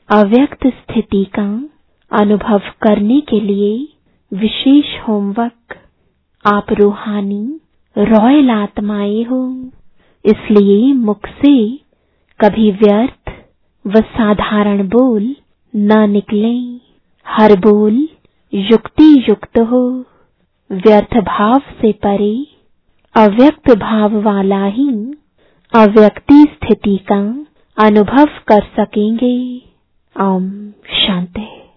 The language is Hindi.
अव्यक्त स्थिति का अनुभव करने के लिए विशेष होमवर्क। आप रूहानी रॉयल आत्माएं हो, इसलिए मुख से कभी व्यर्थ व साधारण बोल न निकले। हर बोल युक्ति युक्त हो। व्यर्थ भाव से परे अव्यक्त भाव वाला ही अव्यक्ति स्थिति का अनुभव कर सकेंगे। ओम शांति।